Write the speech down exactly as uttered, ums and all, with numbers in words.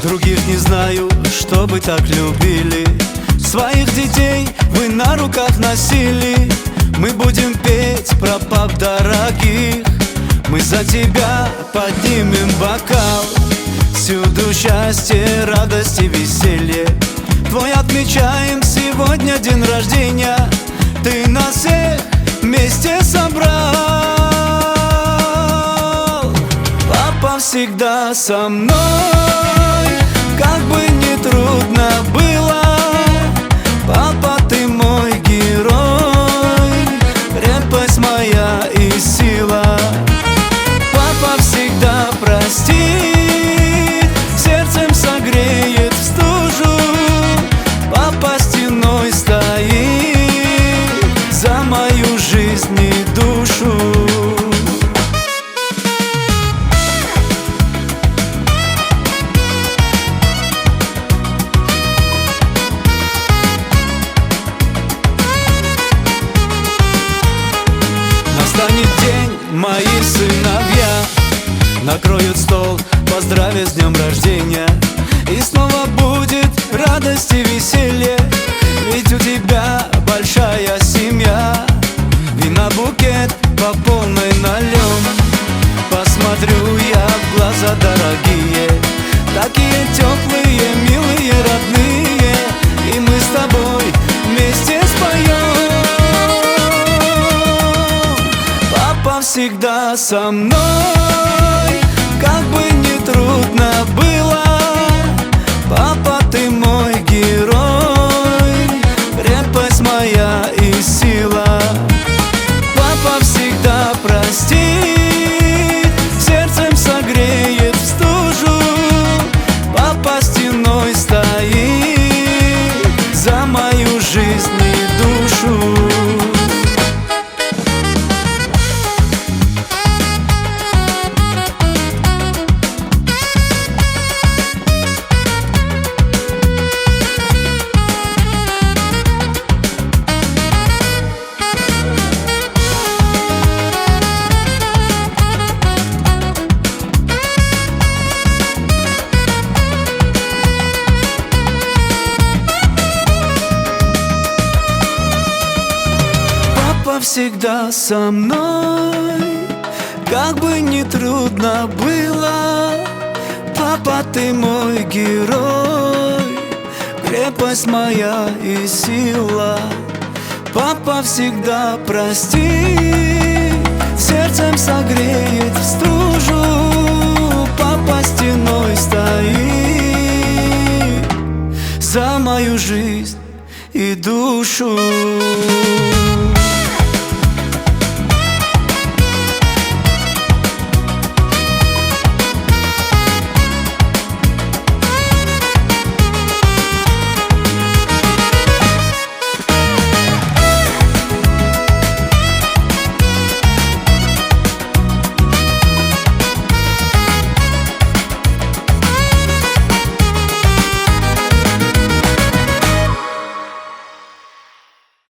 Других не знаю, чтобы так любили. Своих детей вы на руках носили. Мы будем петь про пап дорогих. Мы за тебя поднимем бокал. Всюду счастье, радость и веселье. Твой отмечаем сегодня день рождения. Ты нас всех вместе собрал. Папа всегда со мной, как бы ни трудно было. Папа, ты мой герой, крепость моя и сила. Папа всегда простит, сердцем согреет в стужу. Папа стеной стоит за мою жизнь и душу. Настанет день, мои сыновья накроют стол, поздравят с днем рождения. И снова будет радость и веселье, ведь у тебя большая семья. Вина букет по полной нальем. Посмотрю я в глаза дорогие, такие теплые, милые, родные. И мы с тобой вместе споем. Папа всегда со мной, как бы ни трудно было. Папа, ты мой герой, крепость моя и сила. Папа всегда простит, сердцем согреет в стужу. Папа стеной стоит за мою жизнь и душу. Папа всегда со мной, как бы ни трудно было. Папа, ты мой герой, крепость моя и сила. Папа всегда простит, сердцем согреет в стужу. Папа стеной стоит за мою жизнь и душу.